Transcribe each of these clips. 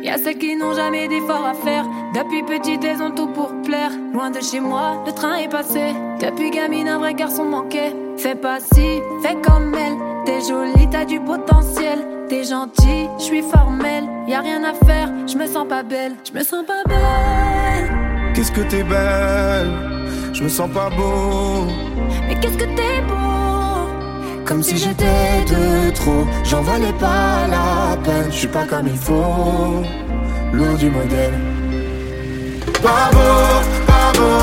Y'a celles qui n'ont jamais d'efforts à faire. Depuis petite, elles ont tout pour plaire. Loin de chez moi, le train est passé. Depuis gamine, un vrai garçon manquait. Fais pas si, fais comme elle. T'es jolie, t'as du potentiel. T'es gentil, j'suis formelle. Y'a rien à faire, j'me sens pas belle. J'me sens pas belle. Qu'est-ce que t'es belle, je me sens pas beau. Mais qu'est-ce que t'es beau. Comme si j'étais de trop, j'en valais pas la peine. J'suis pas comme il faut, lourd du modèle. Pas beau, pas beau,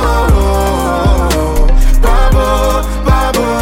pas beau, pas beau,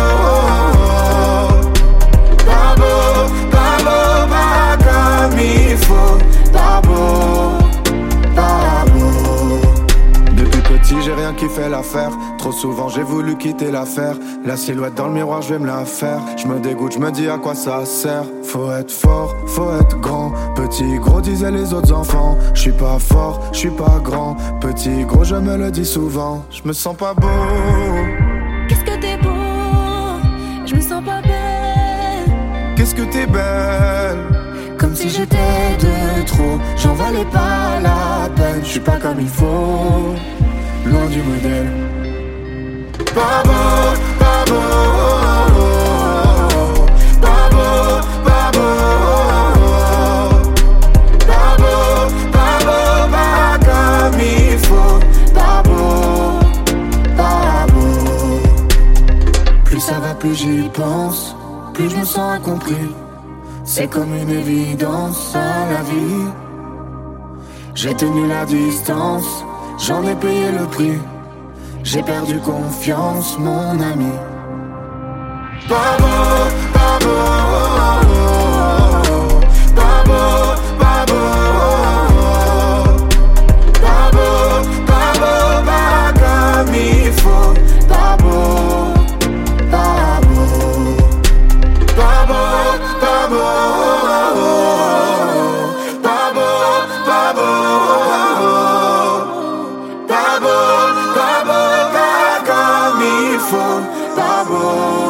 pas beau, pas beau, pas comme il faut. Pas beau, pas beau. Depuis petit j'ai rien qui fait l'affaire. Trop souvent j'ai voulu quitter l'affaire. La silhouette dans le miroir je vais me la faire. Je me dégoûte, je me dis à quoi ça sert. Faut être fort, faut être grand. Petit gros disaient les autres enfants. Je suis pas fort, je suis pas grand. Petit gros je me le dis souvent. Je me sens pas beau. Qu'est-ce que t'es beau. Je me sens pas belle. Qu'est-ce que t'es belle. Comme si j'étais de trop, j'en valais pas la peine. Je suis pas comme il faut, loin du modèle. Pas beau, pas beau, pas beau, pas beau, pas beau, pas beau, pas comme il faut. Pas beau, pas beau. Plus ça va, plus j'y pense, plus je me sens incompris. C'est comme une évidence à la vie. J'ai tenu la distance, j'en ai payé le prix. J'ai perdu confiance, mon ami. Pas beau, pas beau, pas beau, pas beau, pas beau, pas beau, pas comme il faut. Pas beau, pas beau, pas beau, pas beau, pas beau, pas beau, pas beau, pas beau, pas comme il faut. Pas beau.